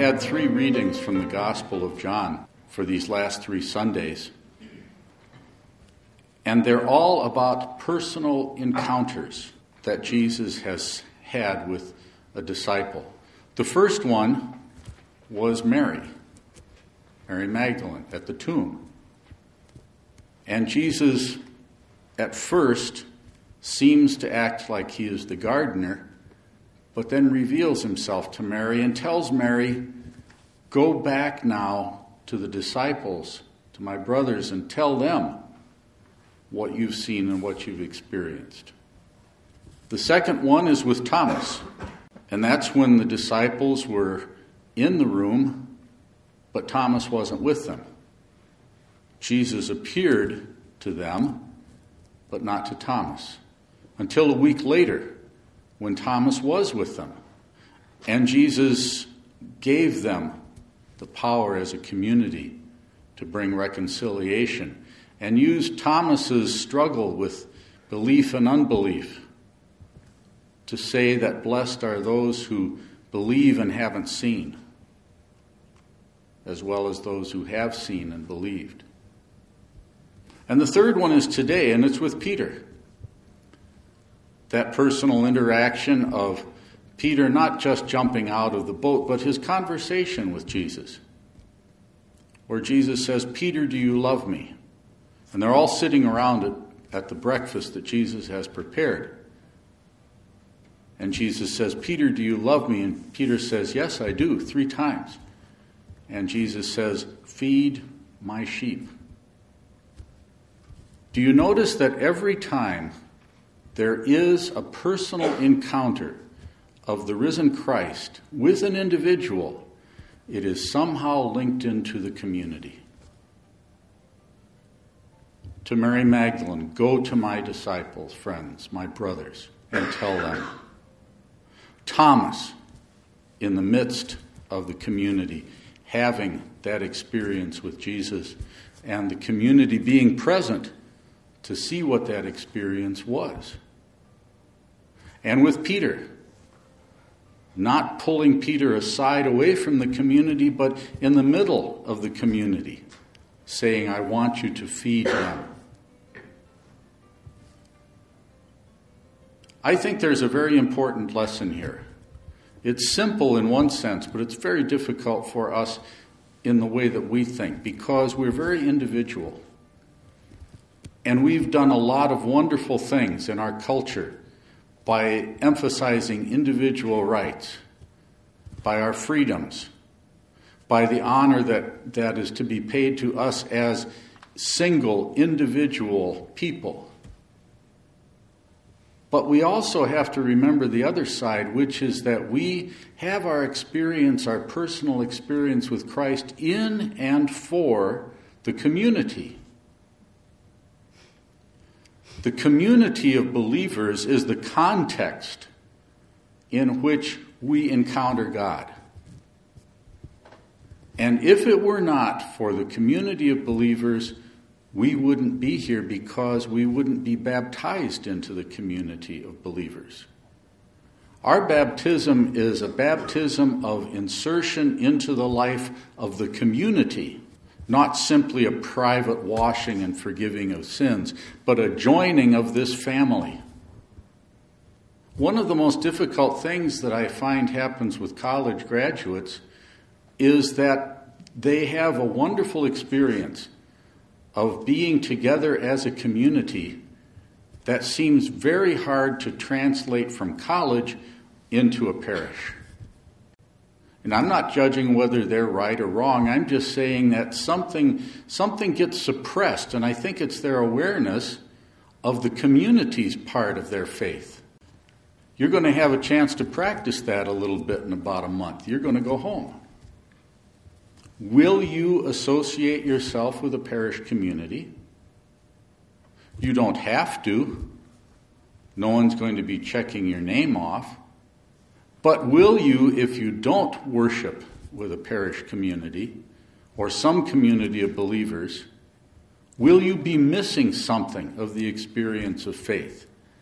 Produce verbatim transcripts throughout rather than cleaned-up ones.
had three readings from the Gospel of John for these last three Sundays. And they're all about personal encounters that Jesus has had with a disciple. The first one was Mary, Mary Magdalene, at the tomb. And Jesus, at first, seems to act like he is the gardener, but then reveals himself to Mary and tells Mary, "Go back now to the disciples, to my brothers, and tell them what you've seen and what you've experienced." The second one is with Thomas, and that's when the disciples were in the room, but Thomas wasn't with them. Jesus appeared to them, but not to Thomas, until a week later, when Thomas was with them. And Jesus gave them the power as a community to bring reconciliation, and used Thomas's struggle with belief and unbelief to say that blessed are those who believe and haven't seen, as well as those who have seen and believed. And the third one is today, and it's with Peter. That personal interaction of Peter not just jumping out of the boat, but his conversation with Jesus, where Jesus says, "Peter, do you love me?" And they're all sitting around at, at the breakfast that Jesus has prepared. And Jesus says, "Peter, do you love me?" And Peter says, "Yes, I do," three times. And Jesus says, "Feed my sheep." Do you notice that every time there is a personal encounter of the risen Christ with an individual, it is somehow linked into the community? To Mary Magdalene, "Go to my disciples, friends, my brothers, and tell them." Thomas, in the midst of the community, having that experience with Jesus, and the community being present to see what that experience was. And with Peter, not pulling Peter aside away from the community, but in the middle of the community, saying, "I want you to feed them." I think there's a very important lesson here. It's simple in one sense, but it's very difficult for us in the way that we think, because we're very individual. And we've done a lot of wonderful things in our culture by emphasizing individual rights, by our freedoms, by the honor that, that is to be paid to us as single individual people. But we also have to remember the other side, which is that we have our experience, our personal experience with Christ in and for the community. The community of believers is the context in which we encounter God. And if it were not for the community of believers, we wouldn't be here, because we wouldn't be baptized into the community of believers. Our baptism is a baptism of insertion into the life of the community, not simply a private washing and forgiving of sins, but a joining of this family. One of the most difficult things that I find happens with college graduates is that they have a wonderful experience of being together as a community that seems very hard to translate from college into a parish. And I'm not judging whether they're right or wrong. I'm just saying that something, something gets suppressed, and I think it's their awareness of the community's part of their faith. You're going to have a chance to practice that a little bit in about a month. You're going to go home. Will you associate yourself with a parish community? You don't have to. No one's going to be checking your name off. But will you, if you don't worship with a parish community or some community of believers, will you be missing something of the experience of faith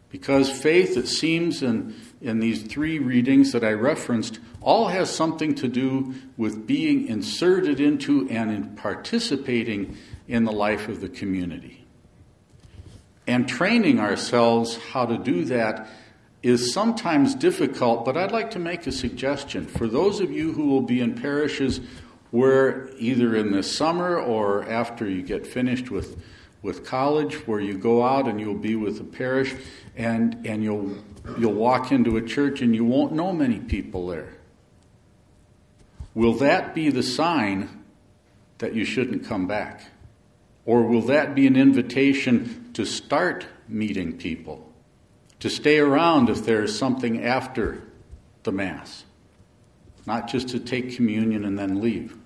Because faith, it seems, in, in these three readings that I referenced, all has something to do with being inserted into and in participating in the life of the community. And training ourselves how to do that is sometimes difficult, but I'd like to make a suggestion. For those of you who will be in parishes where either in the summer or after you get finished with, with college, where you go out and you'll be with the parish and, and you'll, you'll walk into a church and you won't know many people there. Will that be the sign that you shouldn't come back? Or will that be an invitation to start meeting people? To stay around if there is something after the Mass, not just to take communion and then leave.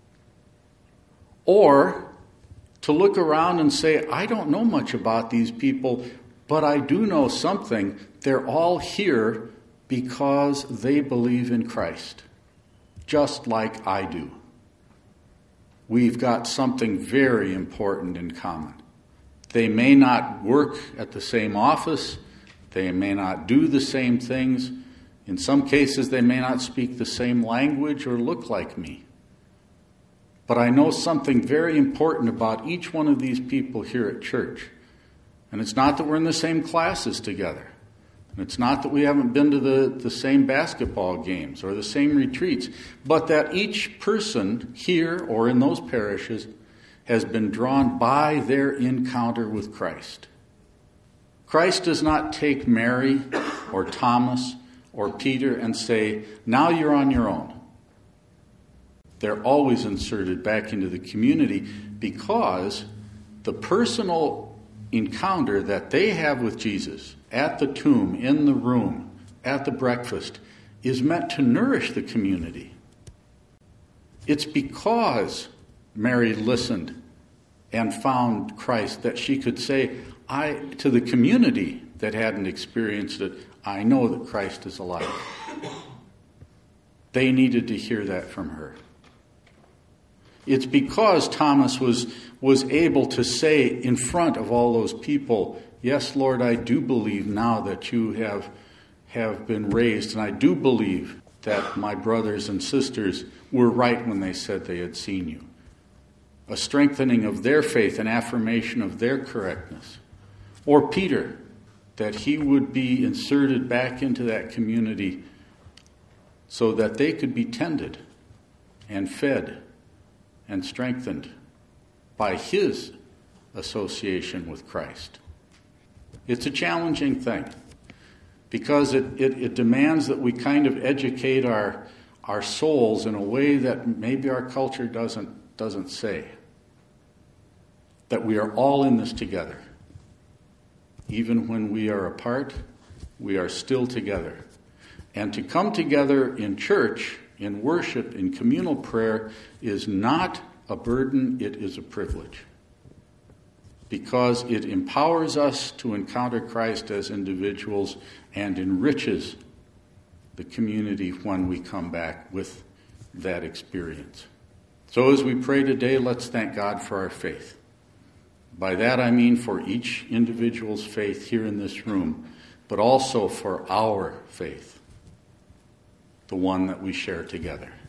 Or to look around and say, I don't know much about these people, but I do know something. They're all here because they believe in Christ, just like I do. We've got something very important in common. They may not work at the same office. They may not do the same things. In some cases, they may not speak the same language or look like me. But I know something very important about each one of these people here at church. And it's not that we're in the same classes together. And it's not that we haven't been to the, the same basketball games or the same retreats. But that each person here or in those parishes has been drawn by their encounter with Christ. Christ does not take Mary or Thomas or Peter and say, now you're on your own. They're always inserted back into the community because the personal encounter that they have with Jesus at the tomb, in the room, at the breakfast, is meant to nourish the community. It's because Mary listened and found Christ that she could say, I, to the community that hadn't experienced it, I know that Christ is alive. They needed to hear that from her. It's because Thomas was, was able to say in front of all those people, yes, Lord, I do believe now that you have, have been raised, and I do believe that my brothers and sisters were right when they said they had seen you. A strengthening of their faith, an affirmation of their correctness. Or Peter, that he would be inserted back into that community so that they could be tended and fed and strengthened by his association with Christ. It's a challenging thing because it, it, it demands that we kind of educate our, our souls in a way that maybe our culture doesn't, doesn't say. That we are all in this together. Even when we are apart, we are still together. And to come together in church, in worship, in communal prayer, is not a burden, it is a privilege. Because it empowers us to encounter Christ as individuals and enriches the community when we come back with that experience. So as we pray today, let's thank God for our faith. By that I mean for each individual's faith here in this room, but also for our faith, the one that we share together.